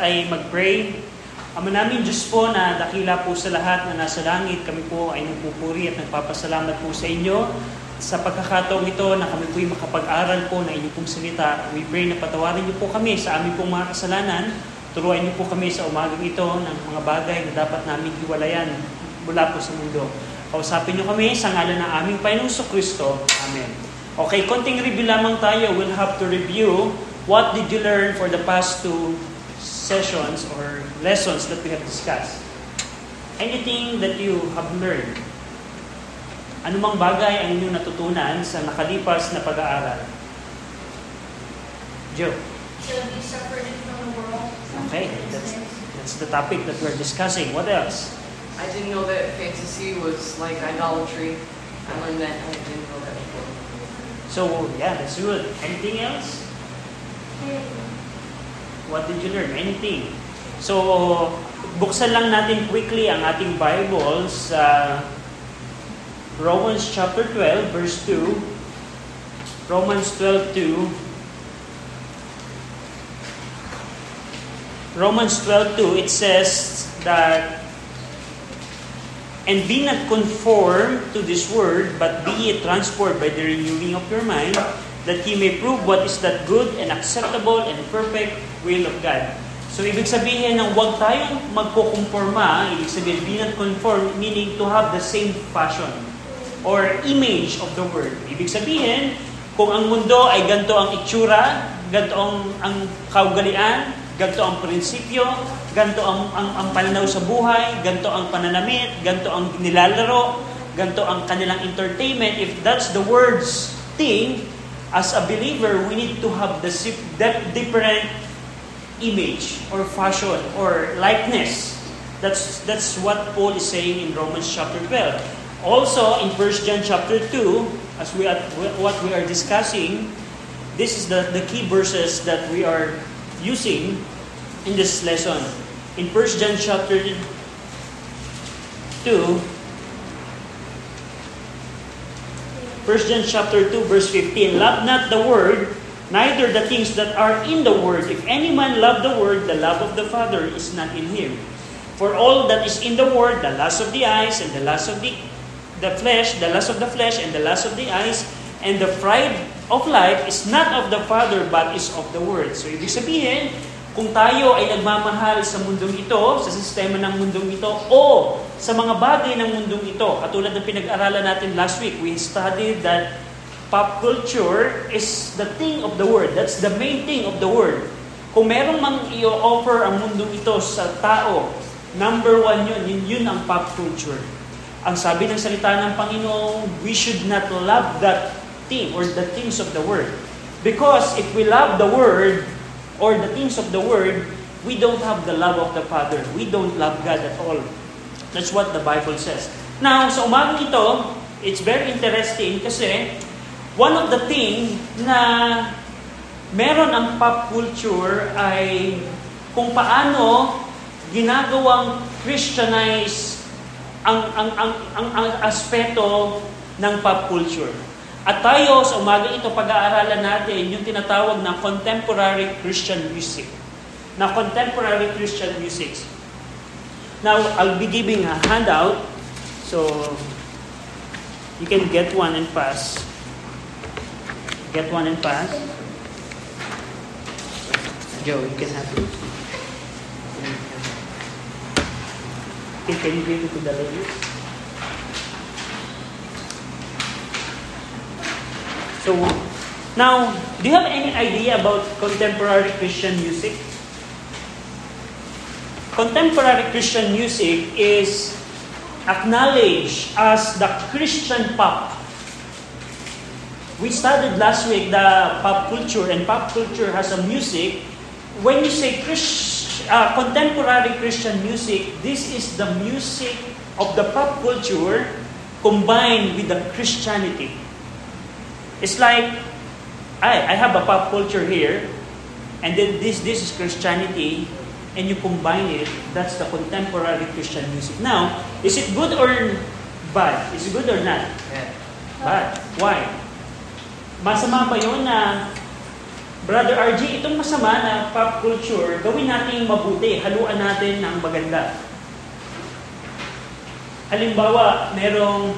ay mag-pray. Ama namin Diyos po na dakila po sa lahat na nasa langit, kami po ay nagpupuri at nagpapasalamat po sa inyo sa pagkakataong ito na kami po ay makapag-aral po na inyong pong salita. We pray na patawarin niyo po kami sa aming pong mga kasalanan. Turuan niyo po kami sa umagang ito ng mga bagay na dapat namin hiwalayan mula po sa mundo. Kausapin niyo kami sa ngalan ng aming Panginoong Kristo. Amen. Okay, konting review lamang tayo. We'll have to review what did you learn for the past 2 sessions or lessons that we have discussed. Anything that you have learned? Anumang bagay ang inyong natutunan sa nakalipas na pag-aaral? Joe? To be separated from the world. Okay, that's the topic that we're discussing. What else? I didn't know that fantasy was like idolatry. I learned that. I didn't know that before. So, yeah, that's good. Anything else? What did you learn? Anything? So, buksan lang natin quickly ang ating Bibles sa Romans chapter 12, verse 2. Romans 12:2. Romans 12:2, it says that, "And be not conformed to this world, but be ye transformed by the renewing of your mind, that ye may prove what is that good and acceptable and perfect will of God." So, ibig sabihin ng huwag tayong magkukumporma, ibig sabihin, be not conform, meaning to have the same fashion or image of the world. Ibig sabihin, kung ang mundo ay ganito ang itsura, ganito ang kaugalian, ganito ang prinsipyo, ganito ang pananaw sa buhay, ganito ang pananamit, ganito ang nilalaro, ganito ang kanilang entertainment, if that's the world's thing, as a believer, we need to have that different image or fashion or likeness. That's what Paul is saying in Romans chapter 12. Also, in 1 John chapter 2, as what we are discussing, this is the key verses that we are using in this lesson. In 1 John chapter 2, 1 John chapter 2, verse 15, "Love not the world, neither the things that are in the world. If any man love the world, the love of the Father is not in him. For all that is in the world, the lust of the eyes, and the lust of the flesh, the lust of the flesh, and the lust of the eyes, and the pride of life is not of the Father, but is of the world." So, ibig sabihin, kung tayo ay nagmamahal sa mundong ito, sa sistema ng mundong ito, o sa mga bagay ng mundong ito, katulad ng pinag-aralan natin last week, we studied that pop culture is the thing of the world. That's the main thing of the world. Kung merong mang i-offer ang mundong ito sa tao, number 1 yun ang pop culture. Ang sabi ng salita ng Panginoon, we should not love that thing or the things of the world. Because if we love the world or the things of the world, we don't have the love of the Father. We don't love God at all. That's what the Bible says. Now, sa umagang ito, it's very interesting kasi one of the thing na meron ang pop culture ay kung paano ginagawang Christianize ang aspeto ng pop culture. At tayo sa umagang ito, pag-aaralan natin yung tinatawag na contemporary Christian music. Na contemporary Christian music. Now, I'll be giving a handout. So, you can get one and pass. Get one and pass. Joe, you can have it. Okay, can you give it to the ladies? So, now, do you have any idea about contemporary Christian music? Contemporary Christian music is acknowledged as the Christian pop. We studied last week the pop culture, and pop culture has a music. When you say contemporary Christian music, this is the music of the pop culture combined with the Christianity. It's like, I have a pop culture here, and then this is Christianity, and you combine it, that's the contemporary Christian music. Now, is it good or bad? Is it good or not? Yeah. Bad. Why? Masama ba yun na Brother RG, itong masama na pop culture, gawin natin mabuti, haluan natin ng maganda. Halimbawa, merong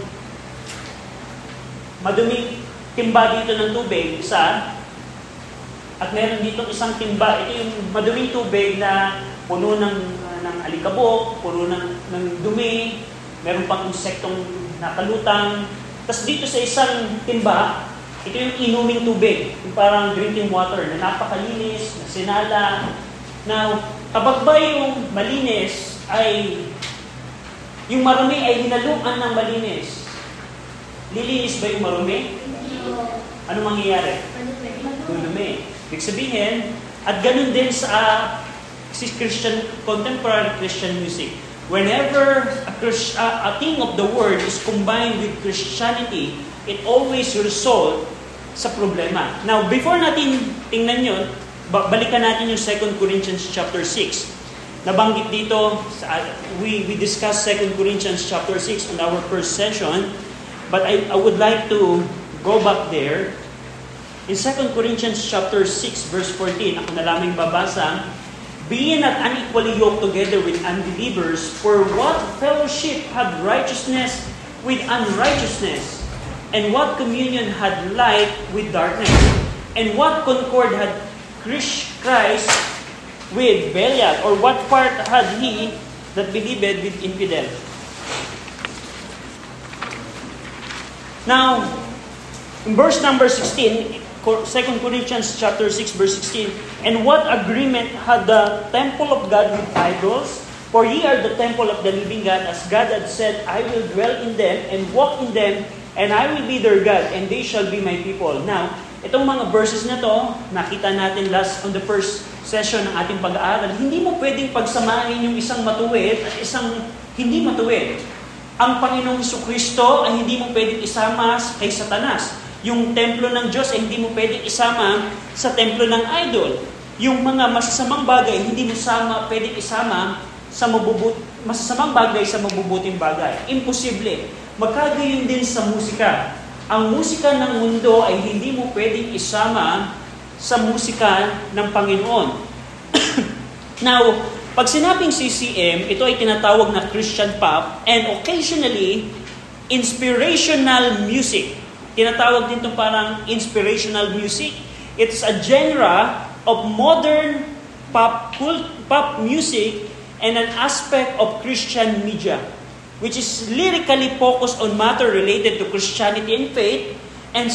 maduming timba dito ng tubig, isa, at meron dito isang timba. Ito yung maduming tubig na puno ng alikabok, puno ng dumi, meron pang insektong nakalutang. Tapos dito sa isang timba, ito yung inuming tubig, yung parang drinking water na napakalinis, na sinala. Now, kapag ba yung malinis ay, yung marumi ay hinaluan ng malinis, lilinis ba yung marumi? Ano mangyayari? Dudumi. Ibig sabihin, at ganun din sa contemporary Christian music. Whenever a thing of the word is combined with Christianity, it always result sa problema. Now, before natin tingnan yun, balikan natin yung 2 Corinthians chapter 6. Nabanggit dito, we discussed 2 Corinthians chapter 6 on our first session, but I would like to go back there. In 2 Corinthians chapter 6 verse 14, ako na lamang babasa, "Be ye not unequally yoked together with unbelievers, for what fellowship had righteousness with unrighteousness? And what communion had light with darkness? And what concord had Christ with Belial? Or what part had he that believed with infidel?" Now, in verse number 16, 2 Corinthians chapter 6 verse 16, "And what agreement had the temple of God with idols? For ye are the temple of the living God, as God had said, I will dwell in them and walk in them, and I will be their God, and they shall be my people." Now, itong mga verses na to, nakita natin on the first session ng ating pag-aaral, hindi mo pwedeng pagsamahin yung isang matuwid at isang hindi matuwid. Ang Panginoong Jesucristo ay hindi mo pwedeng isama kay Satanas. Yung templo ng Diyos ay hindi mo pwedeng isama sa templo ng idol. Yung mga masasamang bagay, hindi mo pwedeng isama sa masasamang bagay sa mabubuting bagay. Imposible. Magkagayon din sa musika. Ang musika ng mundo ay hindi mo pwedeng isama sa musika ng Panginoon. Now, pag sinabing CCM, ito ay tinatawag na Christian pop and occasionally inspirational music. Tinatawag din itong parang inspirational music. It's a genre of modern pop music and an aspect of Christian media, which is lyrically focused on matter related to Christianity and faith, and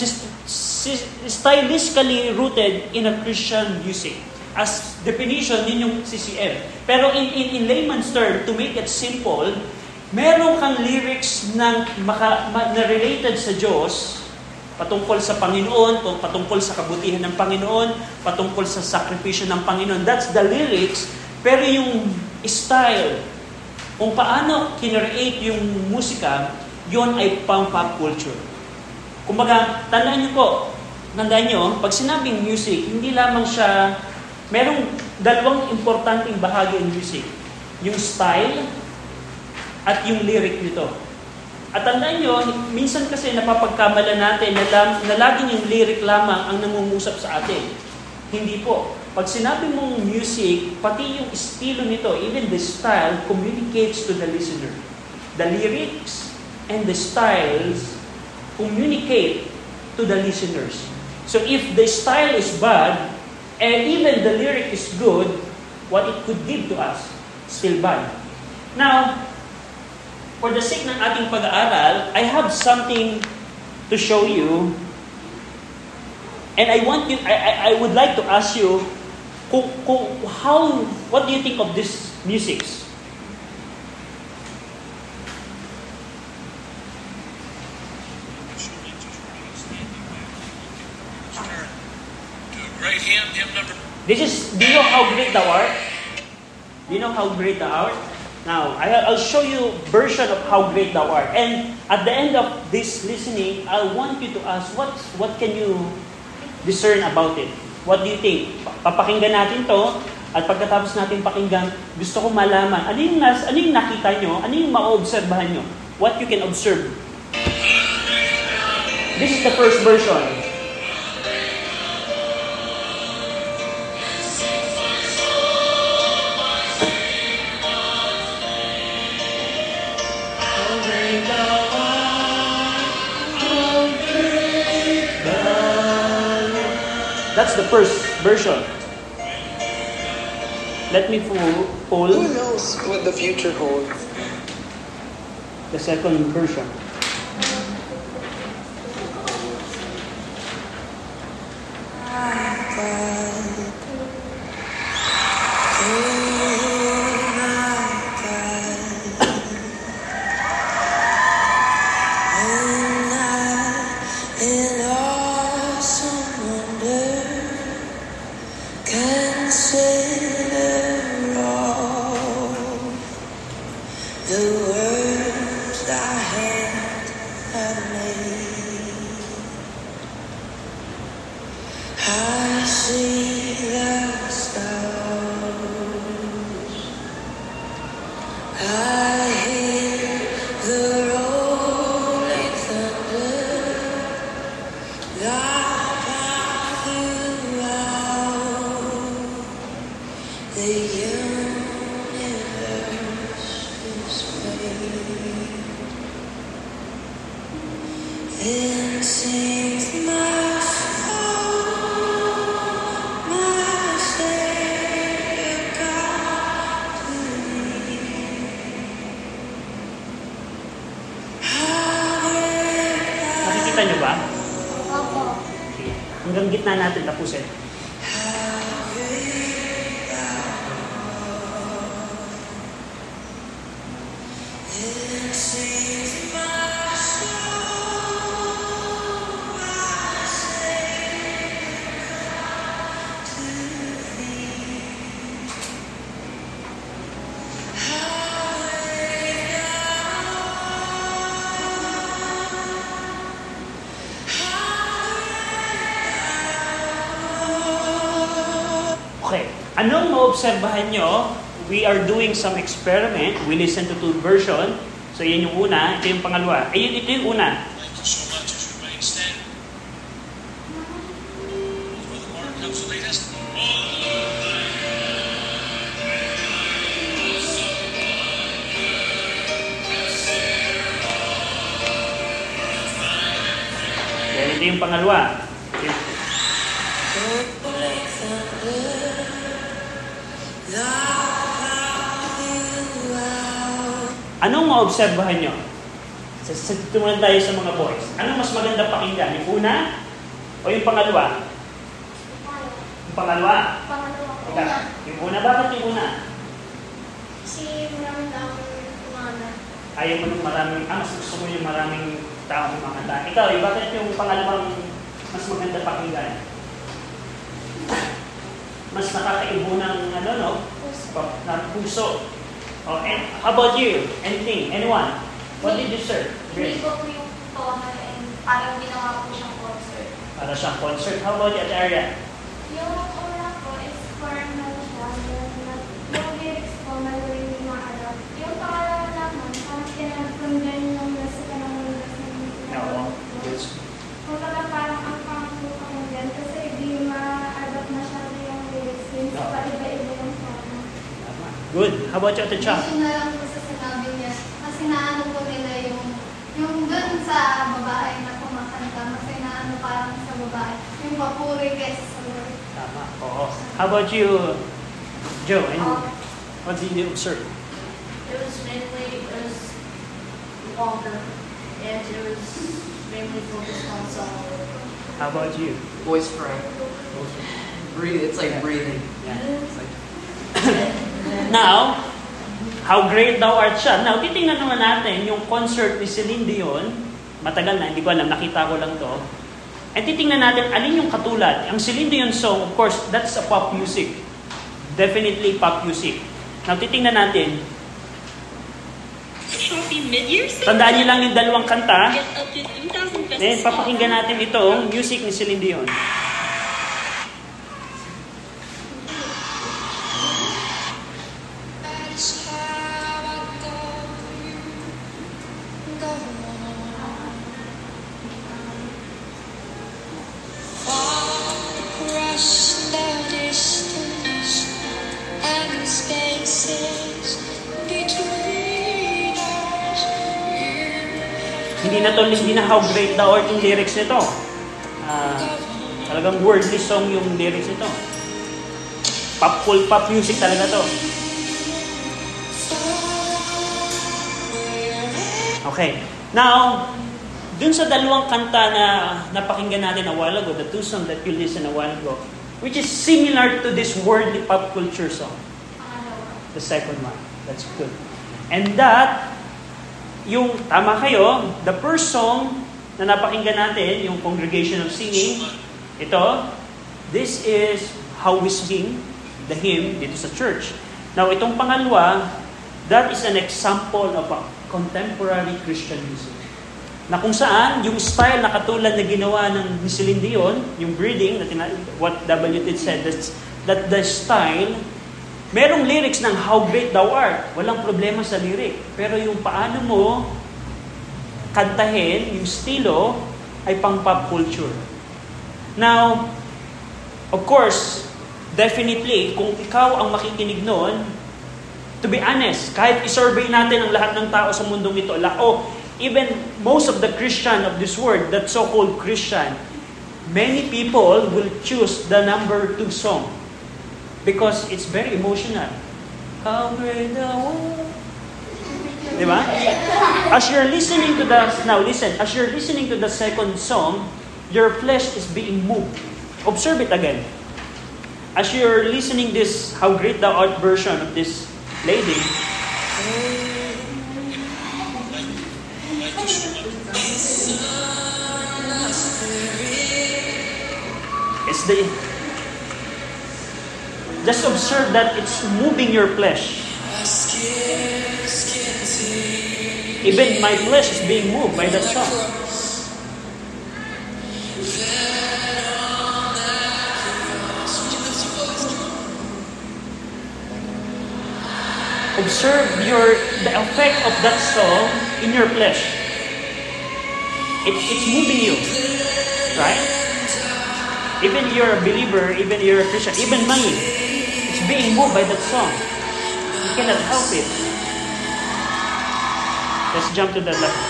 stylistically rooted in a Christian music. As definition, yun yung CCM. Pero in layman's term, to make it simple, meron kang lyrics na related sa Diyos, patungkol sa Panginoon, patungkol sa kabutihan ng Panginoon, patungkol sa sakripisyo ng Panginoon. That's the lyrics. Pero yung style, kung paano kinreate yung musika, yon ay pop culture. Kumbaga, tandaan nyo, pag sinabing music, hindi lamang siya, merong dalawang importanteng bahagi ng music. Yung style at yung lyric nito. At tandaan nyo, minsan kasi napapagkamala natin na laging yung lyric lamang ang nangungusap sa atin. Hindi po. Pag sinabi mong music, pati yung estilo nito, even the style, communicates to the listener. The lyrics and the styles communicate to the listeners. So if the style is bad, and even the lyric is good, what it could give to us, still bad. Now, for the sake ng ating pag-aaral, I have something to show you. And I would like to ask you, what do you think of this music? Great hymn number. Do you know how great thou art? Do you know how great thou art? Now, I'll show you version of how great thou art. And at the end of this listening, I want you to ask, what can you discern about it? What do you think? Papakinggan natin to, at pagkatapos natin pakinggan, gusto ko malaman, ano yung nakita nyo? Ano yung ma-obserbahan nyo? What you can observe. This is the first version. That's the first version. Let me pull Who knows what the future holds? the second version. In awesome wonder, consider all the words thy hand hath made. I see the stars, I hear the rolling thunder. Thy path throughout the universe displayed. Then sings my soul, my Savior God to thee. How great Nakikita nyo ba? Opo. Okay. Hanggang gitna natin tapusin. Then sings my soul, my Savior God to thee. How great Okay. Anong maobserbahan nyo? We are doing some experiment. We listen to two version. So, yan yung una. Ito yung pangalawa. Ayun, ito yung una. Thank you so much as you remain standing. Brother Mark comes the latest. Yan, ito yung pangalawa. rolling thunder, thy path throughout. Anong maobserbahan nyo? Tumulan tayo sa mga boys. Anong mas maganda pakinggan? Yung una o yung pangalawa? Yung pangalawa? Pangalawa po. Ika, yung una. Bakit yung una? Kasi maraming tao kumana. Ayaw mo ng maraming, mas gusto mo yung maraming taong makanta. Ikaw, bakit yung pangalawang mas maganda pakinggan? Mas nakakaibo ng ano, no? Ng puso. Oh, and how about you? Anything? Anyone? What did you serve? Hindi ko po yung tono and parang ginawa ko siyang concert. Para siyang concert. How about you, Area? Yung una ko is formal siya. Yung lyrics ko, malalim yung mga alam. Yung pangalawa naman, parang kinagpundan yung nasa ka ng lugas ng Oo. Yes. kung parang ang pangalawa kasi di ma-adapt masyado yung lyrics. Yung Oo. iba-iba yung tono. Tama. Good. How about you, Ate Chang? Kasi na lang po sa sinabi niya, kasi naano po nila yung dun sa babae na kumakanta, kasi naano parang sa babae, yung papuri kaysa sa word. Tama. Oo. How about you, Joe? And what did you observe? It was longer, and it was mainly focused on song. How about you? Voice fry. Breathe. It's like breathing. Yeah. It's like Now, how great thou art siya. Now, titingnan naman natin yung concert ni Celine Dion. Matagal na, hindi ko alam, nakita ko lang to. And titingnan natin, alin yung katulad. Ang Celine Dion song, of course, that's a pop music. Definitely pop music. Now, titingnan natin. Shopee mid-year sale. Tandaan niyo lang yung dalawang kanta. Get up to 2,000 pesos Then, off. papakinggan natin itong music ni Celine Dion. That's how I go, go on. Far across the distance and the spaces between us. Hindi na how great thou art yung lyrics nito. Talagang worldly song yung lyrics nito. Pop music talaga to. Okay. Now, dun sa dalawang kanta na napakinggan natin a while ago, the two songs that you listen a while ago, which is similar to this worldly pop culture song. The second one. That's good. And that, yung, tama kayo, the first song na napakinggan natin, yung Congregation of Singing, ito, this is how we sing the hymn dito sa church. Now, itong pangalawa, that is an example of a contemporary Christian music. Na kung saan, yung style na katulad na ginawa ng ni Celine Dion, yung breathing, what W.T. said, that the style, merong lyrics ng How Great Thou Art. Walang problema sa lyric. Pero yung paano mo kantahin, yung estilo, ay pang pop culture. Now, of course, definitely, kung ikaw ang makikinig noon, to be honest, kahit isurvey natin ang lahat ng tao sa mundong ito, even most of the Christian of this world, that so-called Christian, many people will choose the number 2 song because it's very emotional. How great thou art. Diba? As you're listening to as you're listening to the second song, your flesh is being moved. Observe it again. As you're listening this How Great Thou Art version of this lady, just observe that it's moving your flesh. Even my flesh is being moved by that song. Observe the effect of that song in your flesh. It's moving you, right? Even you're a believer, even you're a Christian, even me, it's being moved by that song. You cannot help it. Let's jump to that level.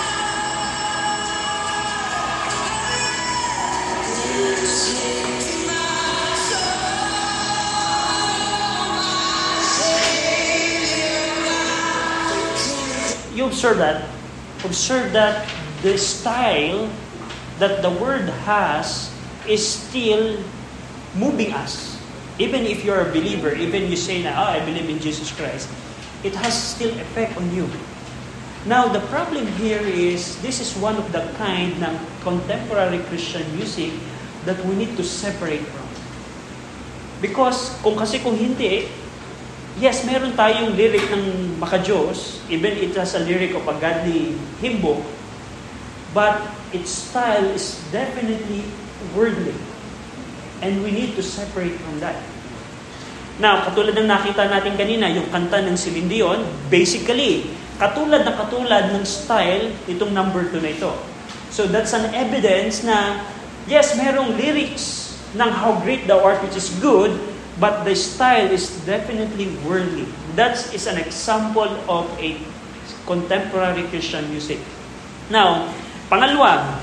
You observe that the style that the word has is still moving us. Even if you're a believer, even you say na, I believe in Jesus Christ, it has still effect on you. Now, the problem here is, this is one of the kind ng contemporary Christian music that we need to separate from. Because, kung hindi, yes, meron tayong lyric ng maka-Diyos, even it has a lyric of a godly hymn book, but its style is definitely worldly. And we need to separate from that. Now, katulad ng nakita natin kanina, yung kanta ng Celine Dion, basically, katulad ng style itong number 2 na ito. So that's an evidence na, yes, merong lyrics ng How Great Thou Art, which is good, but the style is definitely worldly. That is an example of a contemporary Christian music. Now, pangalawa,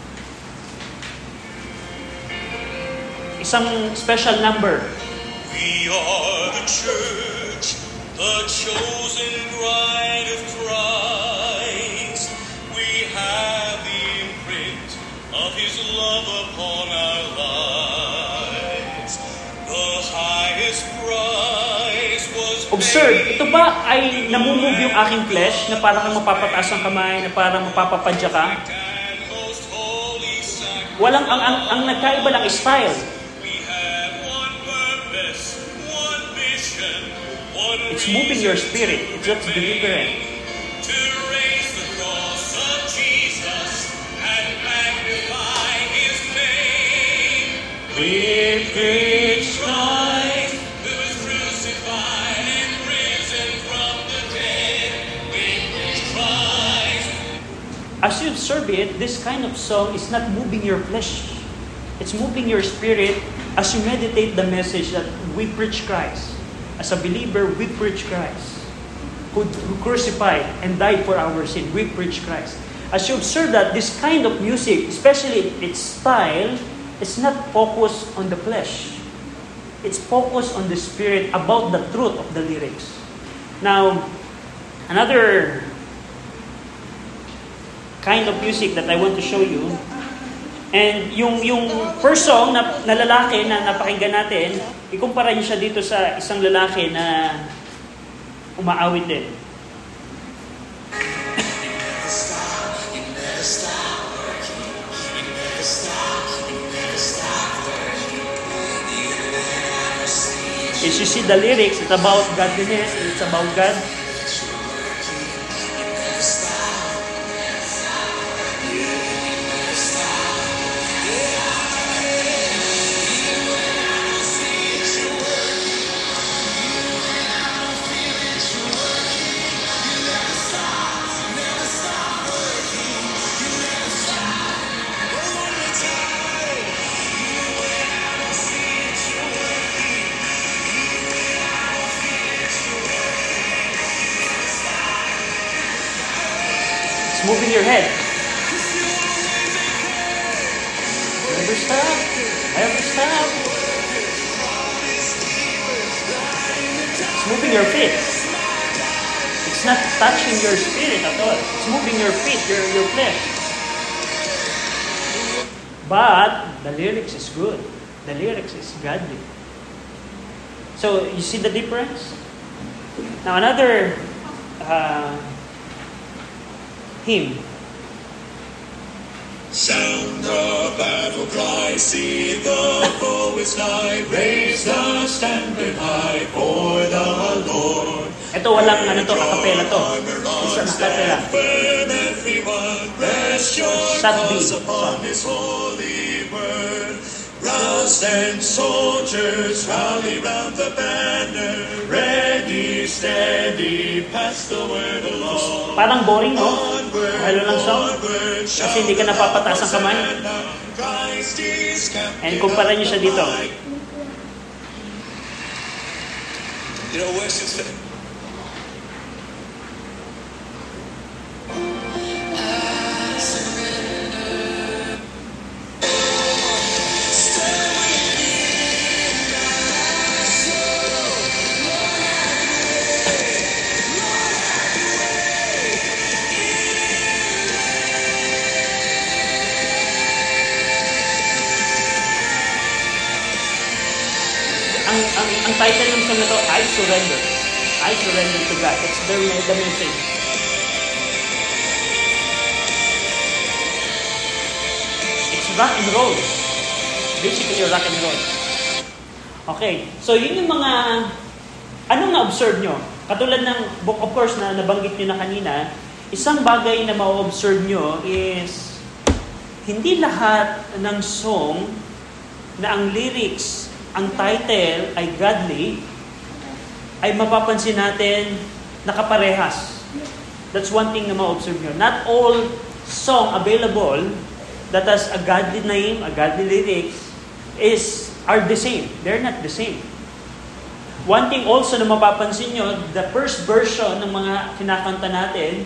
isang special number. We are the church, the chosen bride of Christ. We have the imprint of His love upon our lives. The highest price was Observe, ito ba ay namumove yung aking flesh na parang mapapataas ang kamay, na parang mapapapadya ka? and most holy sacrifice. Walang, ang nagkaiba lang is style. We have one purpose, one mission, one It's moving your spirit. It's just deliberate. to raise the cross of Jesus and magnify His name. We preach Christ, who was crucified and risen from the dead. We preach Christ. As you observe it, this kind of song is not moving your flesh. It's moving your spirit as you meditate the message that we preach Christ. As a believer, we preach Christ, who crucified and died for our sin. We preach Christ. As you observe that, this kind of music, especially its style, is not focused on the flesh. It's focused on the spirit, about the truth of the lyrics. Now, another kind of music that I want to show you, and yung first song na lalaki na napakinggan natin, ikumpara niyo siya dito sa isang lalaki na umaawit din. As you see the lyrics, it's about godliness, it's about God. Moving your head. Never stop. Never stop. It's moving your feet. It's not touching your spirit at all. It's moving your feet, your flesh. But the lyrics is good. The lyrics is godly. So you see the difference? Now another hymn. Sound the battle cry, see the foe is nigh, raise the standard high for the Lord. Ito walang akapela to. Isa na akapela. Everyone rest your thoughts upon His holy word. Rouse and soldiers rally round the banner, ready, steady, pass the word along. Parang boring, no? Halo lang song. Kasi hindi ka napapataas ang kamay. And kumpara niyo siya dito. You know, worship's ang title ng song na to, I Surrender. I Surrender to God. That's the message. It's rock and roll. Basically, rock and roll. Okay. So, yun yung mga, anong na-observe nyo? Katulad ng book, of course, na nabanggit nyo na kanina, isang bagay na ma-observe nyo is, hindi lahat ng song na ang lyrics, ang title ay godly, ay mapapansin natin nakaparehas. That's one thing na ma-observe nyo. Not all song available that has a godly name, a godly lyrics, are the same. They're not the same. One thing also na mapapansin nyo, the first version ng mga kinakanta natin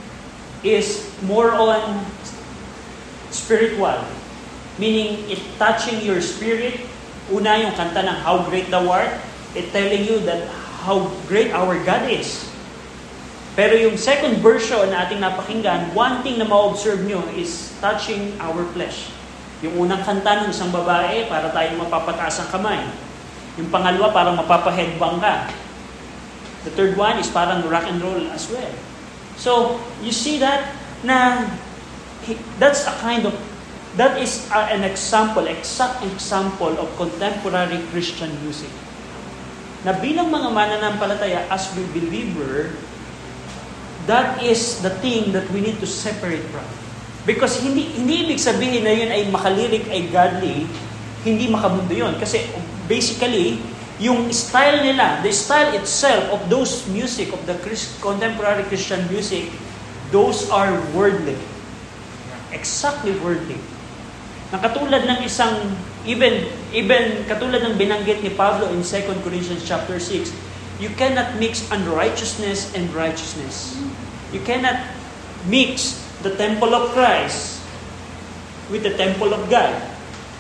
is more on spiritual. Meaning, it touching your spirit. Una yung kanta ng How Great Thou Art, it telling you that how great our God is. Pero yung second version na ating napakinggan, one thing na ma-observe nyo is touching our flesh. Yung unang kanta ng isang babae, para tayong mapapataas ang kamay. Yung pangalawa, parang mapapa-headbang ka. The third one is parang rock and roll as well. So, you see that na that's a kind of that is an example, exact example of contemporary Christian music. Na bilang mga mananampalataya, as we believer, that is the thing that we need to separate from. Because hindi ibig sabihin na yun ay makalirik, ay godly, hindi makamundo yun. Kasi basically, yung style nila, the style itself of those music, of the contemporary Christian music, those are worldly. Exactly worldly. Na katulad ng isang, even katulad ng binanggit ni Pablo in 2 Corinthians chapter 6, you cannot mix unrighteousness and righteousness. You cannot mix the temple of Christ with the temple of God.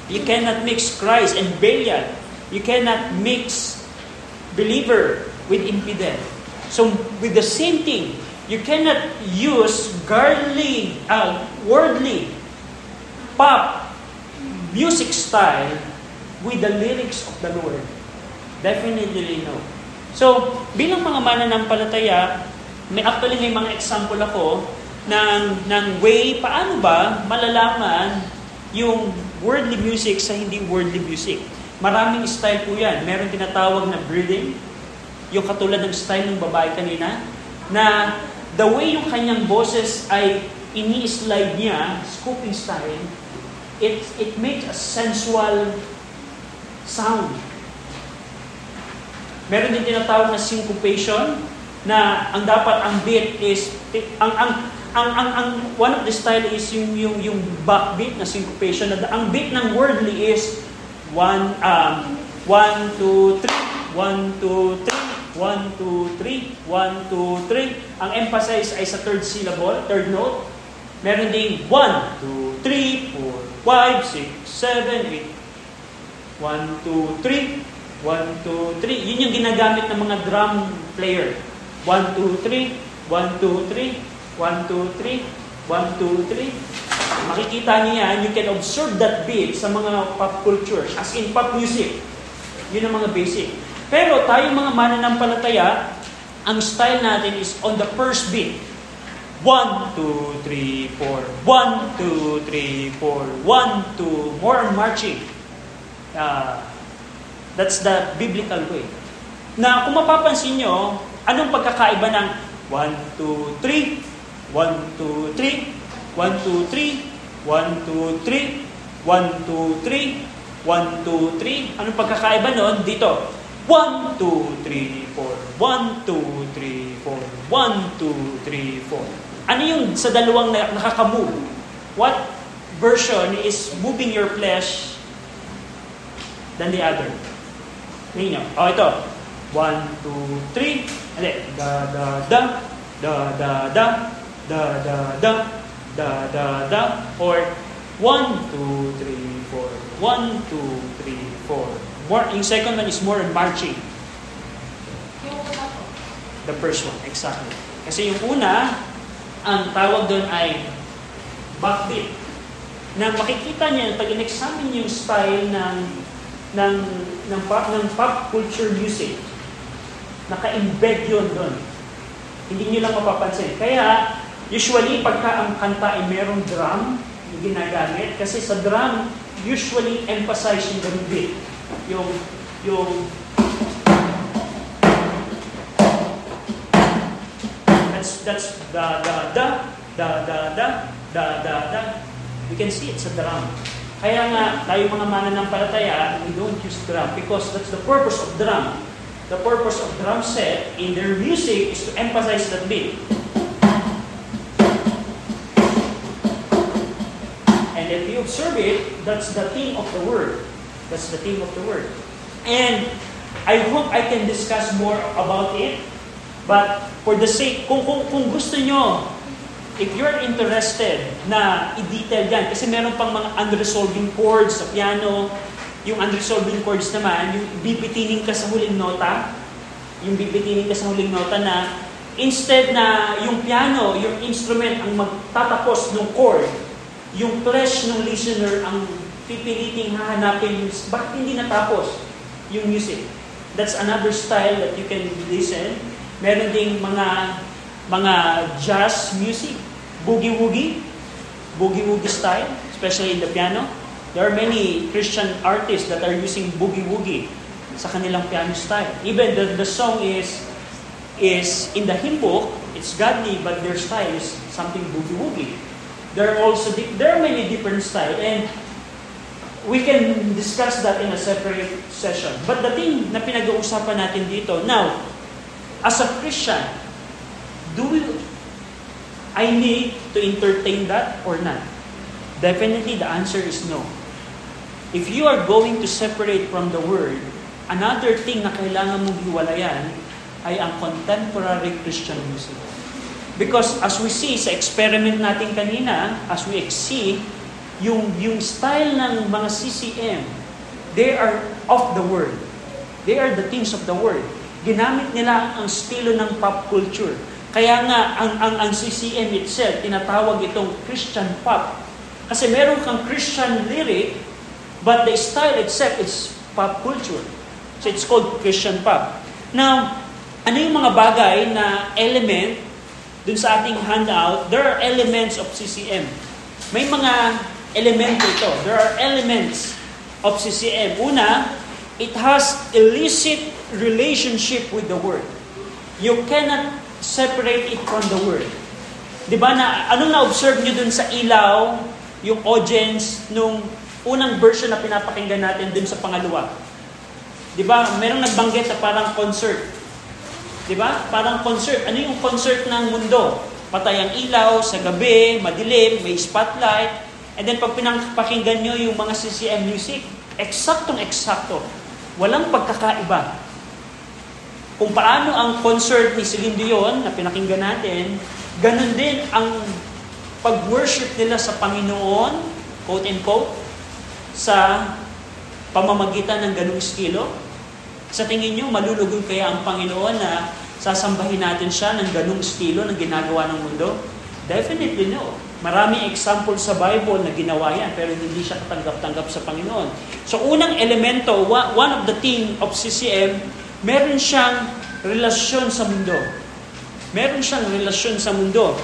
You cannot mix Christ and Belial. You cannot mix believer with infidel. So with the same thing, you cannot use worldly, pop, music style with the lyrics of the Lord. Definitely no. So, bilang mga mananampalataya, may mga example ako ng way paano ba malalaman yung worldly music sa hindi worldly music. Maraming style po yan. Meron tinatawag na breathing, yung katulad ng style ng babae kanina, na the way yung kanyang boses ay ini-slide niya, scooping style, it makes a sensual sound. Meron din tinatawag na syncopation, na ang beat is one of the style is yung backbeat na syncopation. Ang beat ng worldly is 1 2 3 1 2 3 1 2 3 1 2 3. Ang emphasis ay sa third syllable, third note. Meron ding 1 2 3 4 5 6 7 8 1 2 3 1 2 3. Yun yung ginagamit ng mga drum player. 1 2 3 1 2 3 1 2 3 1 2 3. Makikita niyo yan, you can observe that beat sa mga pop culture, as in pop music. Yun ang mga basic. Pero tayo mga mananampalataya, ang style natin is on the first beat. 1 2 3 4 1 2 3 4 1 2. More marching. That's the biblical way. Na kung mapapansin nyo, anong pagkakaiba ng 1 2 3 1 2 3 1 2 3 1 2 3 1 2 3 1 2 3. Anong pagkakaiba nun? Dito. 1 2 3 4 1 2 3 4 1 2 3 4. Ano yung sa dalawang nakaka-move? What version is moving your flesh than the other? Ninyo. Oh, ito. 1 2 3. Hindi. Da da da da da da da da da da da da, or 1 2 3 4 1 2 3 4. More, yung second one is more marching. Yung una po. The first one, exactly. Kasi yung una, ang tawag doon ay backbeat. Na makikita niyo pag in-examine yung style ng pop culture music, naka-embed yun doon. Hindi niyo lang mapapansin. Kaya usually, pagka ang kanta ay merong drum yung ginagamit, kasi sa drum, usually emphasize yung beat. Yung that's da. You can see it sa drum. Kaya nga, tayo mga mananampalataya, we don't use drum because that's the purpose of drum. The purpose of drum set in their music is to emphasize that beat. And if you observe it, that's the theme of the word. That's the theme of the word. And I hope I can discuss more about it. But for the sake, kung gusto nyo, if you're interested na i-detail yan, kasi meron pang mga unresolving chords sa piano, yung unresolving chords naman, yung bibitinin ka sa huling nota, na instead na yung piano, yung instrument ang magtatapos ng chord, yung flesh ng listener ang pipiliting hahanapin, bakit hindi natapos yung music. That's another style that you can listen. Meron ding mga jazz music, boogie-woogie style, especially in the piano. There are many Christian artists that are using boogie-woogie sa kanilang piano style. Even the song is in the hymn book, it's godly, but their style is something boogie-woogie. There are many different styles, and we can discuss that in a separate session. But the thing na pinag-uusapan natin dito, now, as a Christian, I need to entertain that or not? Definitely the answer is no. If you are going to separate from the Word, another thing na kailangan mong hiwalayan ay ang contemporary Christian music. Because as we see sa experiment natin kanina, as we see, yung style ng mga CCM, they are of the Word. They are the things of the Word. Ginamit nila ang estilo ng pop culture. Kaya nga, ang CCM itself, tinatawag itong Christian pop. Kasi meron kang Christian lyric, but the style itself is pop culture. So it's called Christian pop. Now, ano yung mga bagay na element dun sa ating handout? There are elements of CCM. May mga elemento ito. There are elements of CCM. Una, it has illicit relationship with the Word. You cannot separate it from the Word. Diba na, anong na-observe nyo dun sa ilaw, yung audience, nung unang version na pinapakinggan natin dun sa pangalawa? Diba, merong nagbanggit na parang concert. Diba? Parang concert. Ano yung concert ng mundo? Patay ang ilaw, sa gabi, madilim, may spotlight. And then pag pinapakinggan nyo yung mga CCM music, eksaktong-eksakto. Walang pagkakaiba. Kung paano ang concert ni Celine Dion na pinakinggan natin, ganun din ang pag-worship nila sa Panginoon, quote-unquote, sa pamamagitan ng ganung estilo. Sa tingin nyo, malulugon kaya ang Panginoon na sasambahin natin siya ng ganung estilo ng ginagawa ng mundo? Definitely no. Maraming example sa Bible na ginawa yan, pero hindi siya katanggap-tanggap sa Panginoon. So unang elemento, one of the thing of CCM, meron siyang relasyon sa mundo. Meron siyang relasyon sa mundo.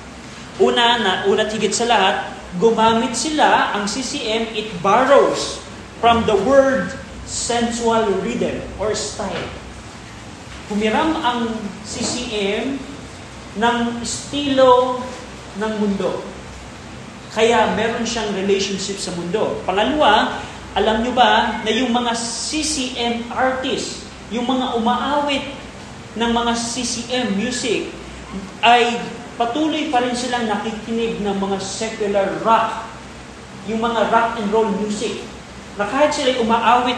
Una higit sa lahat, gumamit sila, ang CCM, it borrows from the word sensual rhythm or style. Humiram ang CCM ng estilo ng mundo. Kaya meron siyang relationship sa mundo. Pangalawa, alam nyo ba na yung mga CCM artists, yung mga umaawit ng mga CCM music, ay patuloy pa rin silang nakikinig ng mga secular rock, yung mga rock and roll music. Na kahit sila umaawit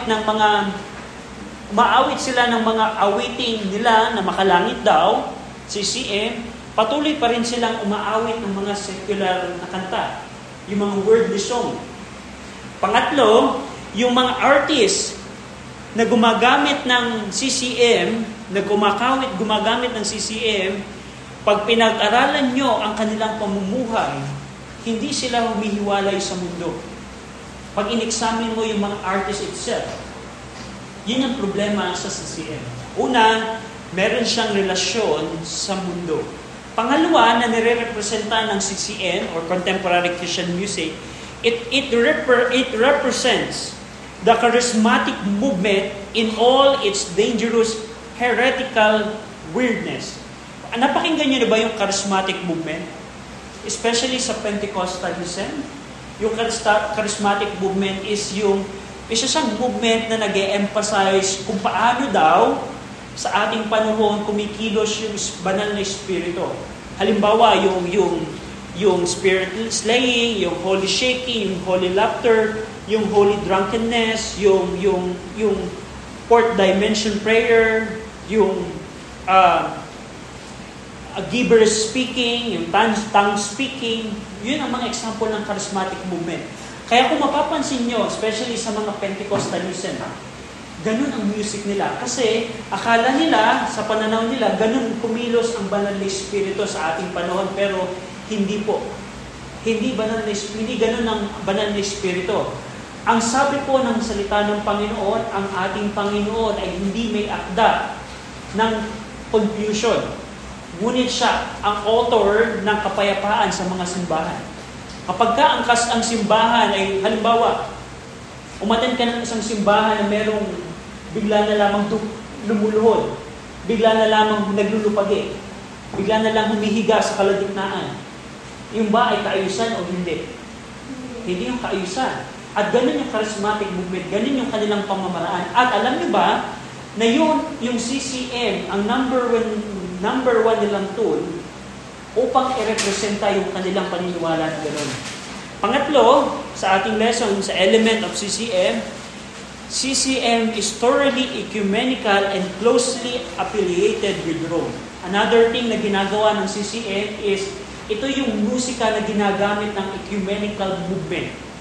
sila ng mga awiting nila na makalangit daw, CCM, patuloy pa rin silang umaawit ng mga secular na kanta, yung mga worldly song. Pangatlo, yung mga artists na gumagamit ng CCM, na gumagamit ng CCM, pag pinag-aralan nyo ang kanilang pamumuhay, hindi sila humihiwalay sa mundo. Pag in-examine mo yung mga artist itself, yun ang problema sa CCM. Una, meron siyang relasyon sa mundo. Pangalawa, na nire-representa ng CCM or Contemporary Christian Music, it represents the charismatic movement in all its dangerous heretical weirdness. Napakinggan niyo na ba yung charismatic movement? Especially sa Pentecostalism. Yung charismatic movement is isa siyang movement na nag-e-emphasize kung paano daw sa ating panahon kumikilos yung banal na espiritu. Halimbawa, yung spirit slaying, yung holy shaking, yung holy laughter, yung holy drunkenness, yung fourth dimension prayer, yung gibberish speaking, yung tongue speaking. Yun ang mga example ng charismatic movement. Kaya kung mapapansin nyo, especially sa mga Pentecostalism, ganun ang music nila. Kasi akala nila, sa pananaw nila, ganun kumilos ang banal na espiritu sa ating panahon. Pero hindi po. Hindi ganun ang banal na espiritu. Ang sabi po ng salita ng Panginoon, ang ating Panginoon ay hindi may akda ng confusion. Ngunit siya ang author ng kapayapaan sa mga simbahan. Kapag ang simbahan ay, halimbawa, umattend ka ng isang simbahan na merong bigla na lamang lumuluhod, bigla na lamang naglulupagi, bigla na lang humihiga sa kalagitnaan. Yung ba ay kaayusan o hindi? Hindi yung kaayusan. At ganun yung charismatic movement, ganun yung kanilang pamamaraan. At alam niyo ba, na yung CCM, ang number one nilang tool upang i-representa yung kanilang paniniwala na gano'n. Pangatlo, sa ating lesson, sa element of CCM, CCM is thoroughly ecumenical and closely affiliated with Rome. Another thing na ginagawa ng CCM is, ito yung musika na ginagamit ng ecumenical movement.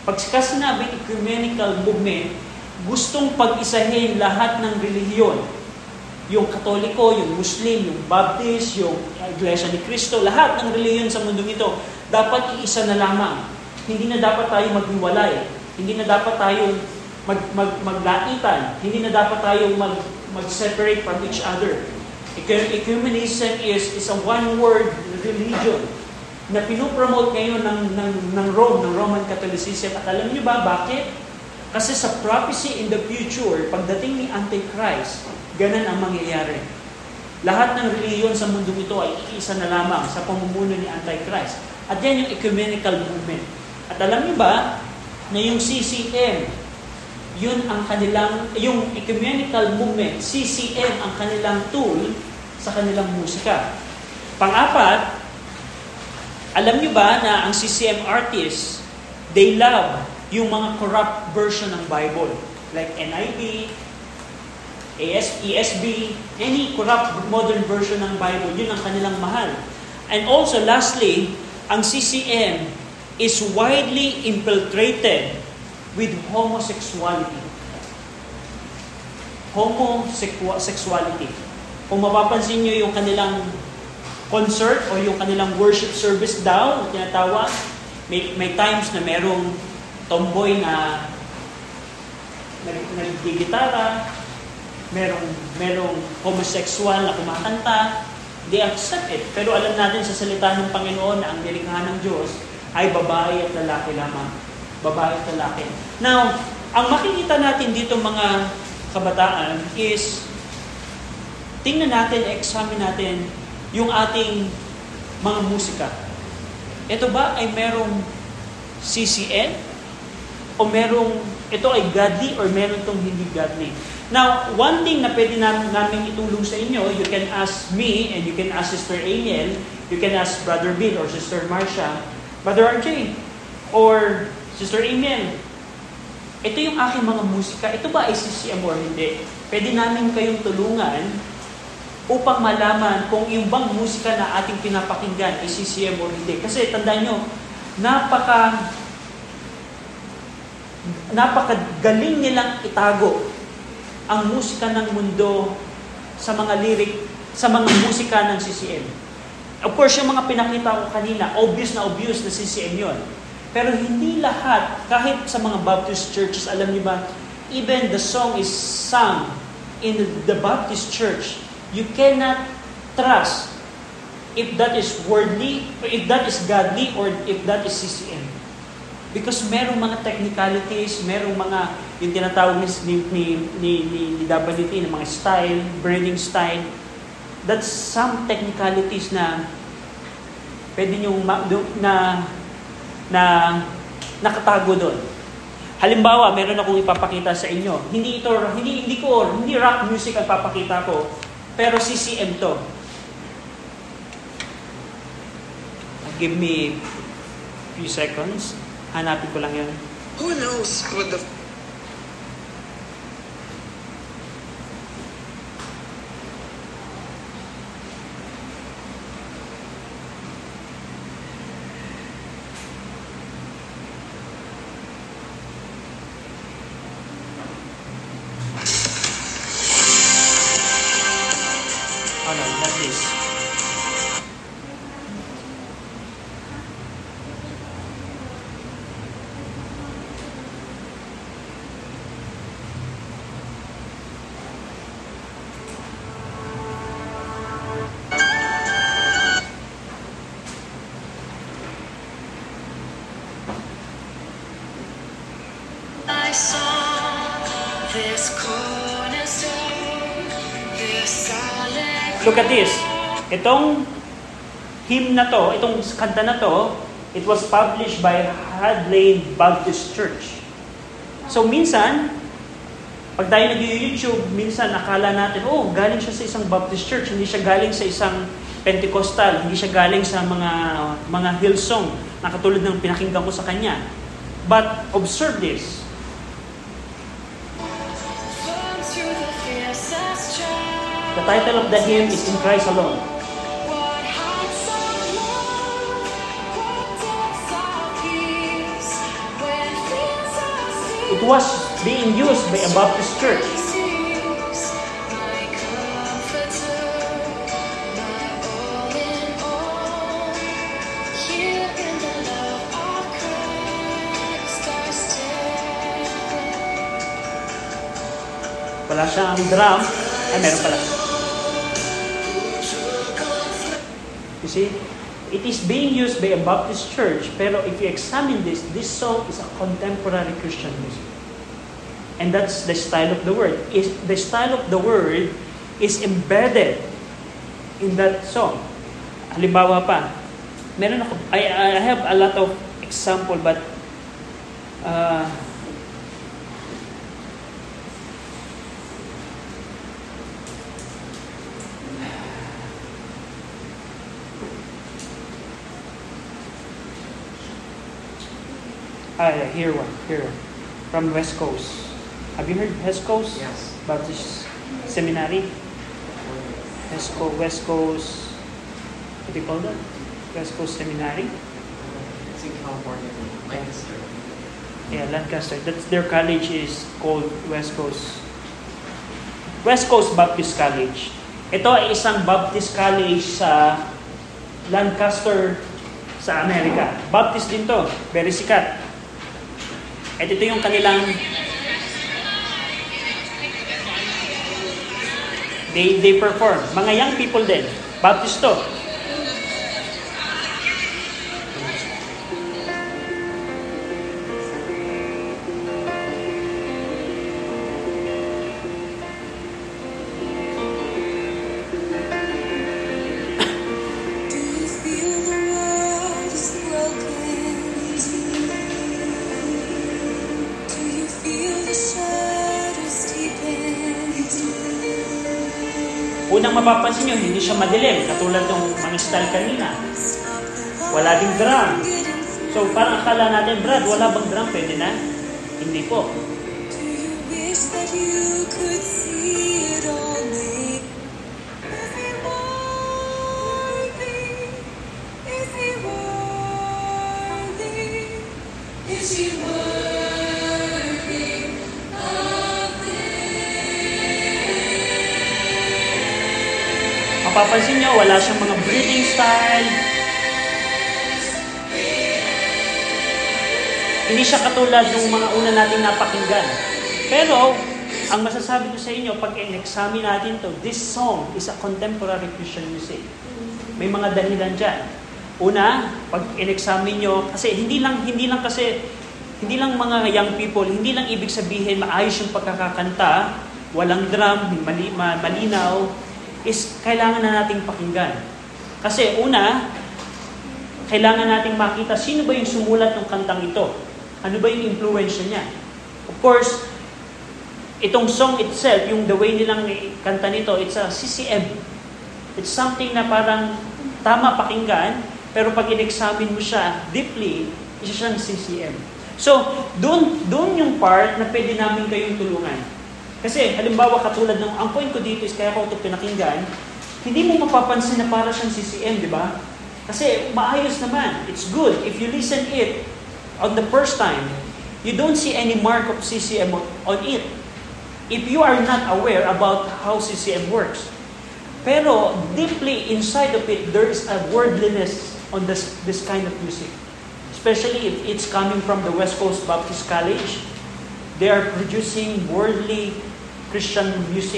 Pag sinabing ecumenical movement, gustong pag-isahin lahat ng relihiyon. Yung Katoliko, yung Muslim, yung Baptist, yung Iglesia ni Cristo, lahat ng relihiyon sa mundong ito, dapat iisa na lamang. Hindi na dapat tayo maghiwalay. Hindi na dapat tayo maglaitan. Hindi na dapat tayo mag-separate from each other. Ecumenism is a one-word religion na pinopromote ngayon ng Roman Catholicism. At alam niyo ba bakit? Kasi sa prophecy in the future, pagdating ni Antichrist, ganun ang mangyayari. Lahat ng reliyon sa mundo ito ay iisa na lamang sa pamumuno ni Antichrist. At yan yung ecumenical movement. At alam niyo ba na yung CCM, yun ang kanilang, yung ecumenical movement, CCM ang kanilang tool sa kanilang musika. Pang-apat, alam niyo ba na ang CCM artists, they love yung mga corrupt version ng Bible. Like NIV, ESV, any corrupt modern version ng Bible, yun ang kanilang mahal. And also, lastly, ang CCM is widely infiltrated with homosexuality. Homosexuality. Kung mapapansin nyo yung kanilang concert o yung kanilang worship service daw, tinatawag, may times na merong tomboy na nagigitara, merong homosexual na kumakanta, they accept it. Pero alam natin sa salita ng Panginoon na ang nilikha ng Diyos ay babae at lalaki lamang. Babae at lalaki. Now, ang makikita natin dito mga kabataan is tingnan natin, examine natin yung ating mga musika. Ito ba ay merong CCN? O ito ay godly or meron itong hindi godly? Now, one thing na pwede namin itulong sa inyo, you can ask me and you can ask Sister Amiel, you can ask Brother Bill or Sister Marcia, Brother RJ, or Sister Amiel, ito yung aking mga musika, ito ba ay CCM or hindi? Pwede namin kayong tulungan upang malaman kung yung bang musika na ating pinapakinggan ay CCM or hindi. Kasi tandaan nyo, napakagaling nilang itago ang musika ng mundo sa mga lyric, sa mga musika ng CCM. Of course, yung mga pinakita ko kanina, obvious na CCM yun. Pero hindi lahat, kahit sa mga Baptist churches, alam niyo ba, even the song is sung in the Baptist church, you cannot trust if that is worldly, or if that is godly, or if that is CCM. Because merong mga technicalities, merong mga, yung tinatawag ni WT, ng mga style, breathing style, that's some technicalities na pwede nyo na nakatago doon. Halimbawa, meron akong ipapakita sa inyo. Hindi rock music ang papakita ko, pero CCM to. Give me a few seconds. Hanapin ko lang yan. Who knows what the... Oh no, not this. I saw this cornerstone, this solid. Look at this. Itong hymn na to, itong kanta na to, it was published by Had Lane Baptist Church. So minsan, pag tayo nag-YouTube, minsan akala natin, oh, galing siya sa isang Baptist Church, hindi siya galing sa isang Pentecostal, hindi siya galing sa mga Hillsong na katulad ng pinakinggan ko sa kanya. But observe this. The title of the hymn is In Christ Alone. What heights of love, what depths of peace, when It was being used by a Baptist church. Wala siyang drum. Ay, meron pala. You see? It is being used by a Baptist church, pero if you examine this song is a contemporary Christian music. And that's the style of the word. The style of the word is embedded in that song. Halimbawa pa, meron ako, I have a lot of example, but here one. From West Coast. Have you heard West Coast? Yes. Baptist Seminary? West Coast, what do you call that? West Coast Seminary? It's in California, Lancaster. Yeah, Lancaster. That's their college is called West Coast. West Coast Baptist College. Ito ay isang Baptist college sa Lancaster sa Amerika. Baptist din to. Very sikat. At ito yung kanilang they perform. Mga young people din. Baptist to. Unang mapapansin nyo, hindi siya madilim, katulad ng mga style kanina. Wala ding drum. So parang akala natin, Brad, wala bang drum? Pwede na? Hindi po. Mapapansin nyo, wala siyang mga breathing style. Hindi siya katulad ng mga una nating napakinggan. Pero, ang masasabi ko sa inyo, pag in-examine natin to, this song is a contemporary Christian music. May mga dahilan dyan. Una, pag in-examine nyo, kasi hindi lang mga young people, hindi lang ibig sabihin maayos yung pagkakakanta, walang drum, malinaw, is kailangan na nating pakinggan. Kasi una, kailangan nating makita sino ba yung sumulat ng kantang ito. Ano ba yung influence niya? Of course, itong song itself, yung the way nilang kanta nito, it's a CCM. It's something na parang tama pakinggan, pero pag in-examine mo siya deeply, isa siyang CCM. So, doon yung part na pwede namin kayong tulungan. Kasi, halimbawa, katulad ng, ang point ko dito is kaya ko ito pinakinggan, hindi mo mapapansin na para siyang CCM, di ba? Kasi, maayos naman. It's good. If you listen it on the first time, you don't see any mark of CCM on it. If you are not aware about how CCM works. Pero, deeply inside of it, there is a worldliness on this kind of music. Especially if it's coming from the West Coast Baptist College. They are producing worldly Christian music.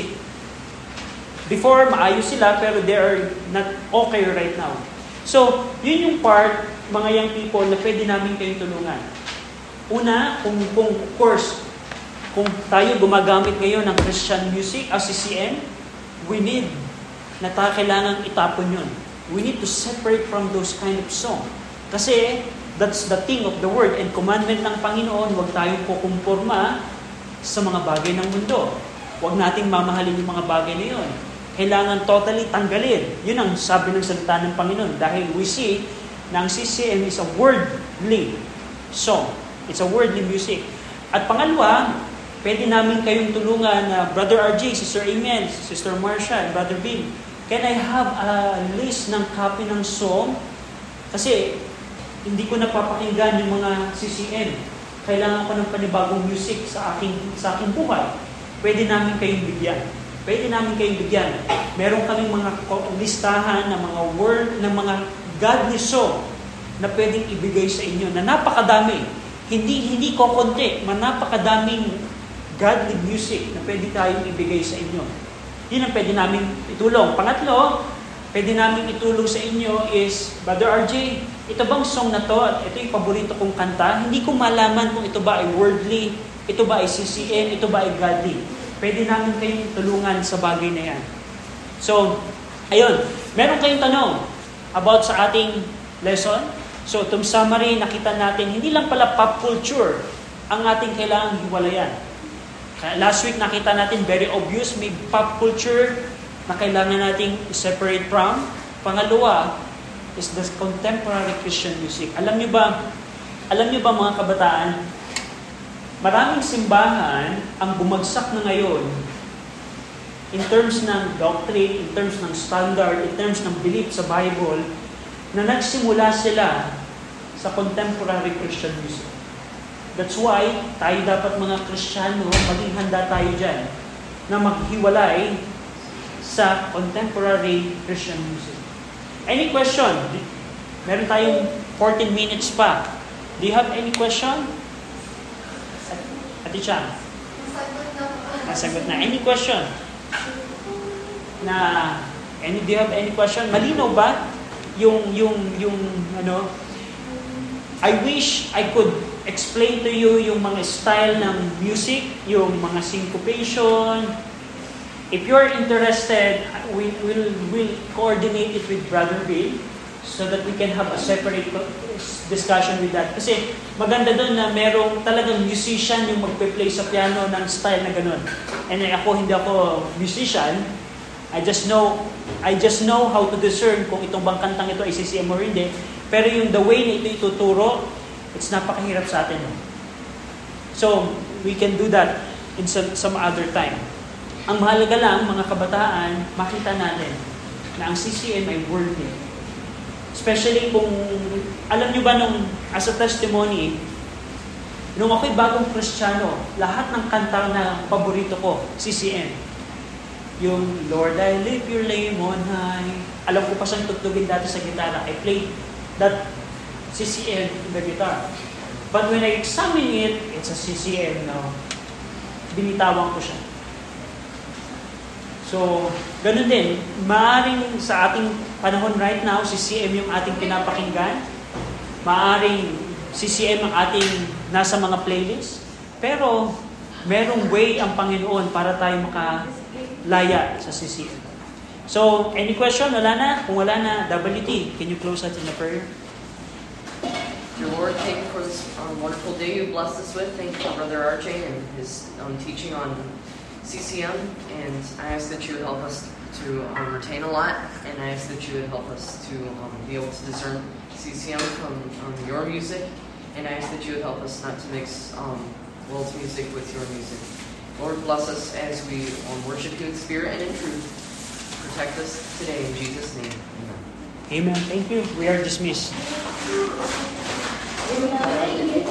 Before, maayos sila, pero they are not okay right now. So, yun yung part, mga young people, na pwede namin kayong tulungan. Una, kung of course, kung tayo gumagamit ngayon ng Christian music as CCM, we need na kailangan itapon yun. We need to separate from those kind of song. Kasi, that's the thing of the word and commandment ng Panginoon, huwag tayong kukumporma sa mga bagay ng mundo. Huwag nating mamahalin yung mga bagay na yun. Kailangan totally tanggalin. Yun ang sabi ng salita ng Panginoon. Dahil we see na ang CCM is a worldly song. It's a worldly music. At pangalawa, pwede namin kayong tulungan na Brother RJ, Sister Amen, Sister Marcia, and Brother Bill. Can I have a list ng copy ng song? Kasi hindi ko napapakinggan yung mga CCM. kailangan ko ng panibagong music sa aking buhay. Pwede namin kayong bigyan. Meron kaming mga listahan ng mga word, ng mga godly song na pwedeng ibigay sa inyo na napakadami. Hindi ko konti, napakadaming godly music na pwede tayong ibigay sa inyo. Yun ang pwede namin itulong. Pangatlo, pwede namin itulong sa inyo is, Brother RJ, ito bang song na to, at ito yung paborito kong kanta, hindi ko malaman kung ito ba ay worldly, ito ba ay CCM, ito ba ay godly. Pwede namin kayong tulungan sa bagay na yan. So, ayun, meron kayong tanong about sa ating lesson. So, itong summary, nakita natin, hindi lang pala pop culture ang ating kailangang hiwalayan. Last week, nakita natin, very obvious, may pop culture na kailangan nating separate from. Pangalawa, is the contemporary Christian music. Alam niyo ba mga kabataan, maraming simbahan ang bumagsak na ngayon in terms ng doctrine, in terms ng standard, in terms ng belief sa Bible, na nagsimula sila sa contemporary Christian music. That's why tayo dapat mga Kristiyano, maging handa tayo dyan na maghiwalay sa contemporary Christian music. Any question? Meron tayong 14 minutes pa. Do you have any question? Ate Chang? Nasagot na. Any question? Do you have any question? Malinaw ba? Yung I wish I could explain to you yung mga style ng music, yung mga syncopation. If you're interested, we'll coordinate it with Brother Bill so that we can have a separate discussion with that. Kasi maganda doon na merong talagang musician yung magpe-play sa piano ng style na ganun. And hindi ako musician. I just know how to discern kung itong bang kantang ito ay CCM or hindi. Pero yung the way na ito ituturo, it's napakahirap sa atin. So, we can do that in some other time. Ang mahalaga lang, mga kabataan, makita natin na ang CCM ay worthy. Especially kung, alam nyo ba as a testimony, nung ako'y bagong Kristiyano, lahat ng kanta na paborito ko, CCM. Yung Lord, I lift your name on high. Alam ko pa siyang tutugin dati sa gitara. I played that CCM in the guitar. But when I examine it, it's a CCM now. Binitawan ko siya. So, ganun din. Maaring sa ating panahon right now, CCM yung ating pinapakinggan. Maaring CCM ang ating nasa mga playlist. Pero, merong way ang Panginoon para tayo makalaya sa CCM. So, any question? Wala na? Kung wala na, WT, can you close us in a prayer? Dear Lord, thank you for this wonderful day you blessed us with. Thank you for Brother RJ and his teaching on CCM, and I ask that you would help us to retain a lot, and I ask that you would help us to be able to discern CCM from your music, and I ask that you would help us not to mix world's music with your music. Lord, bless us as we worship you in spirit and in truth. Protect us today in Jesus' name. Amen. Amen. Thank you. We are dismissed. Amen.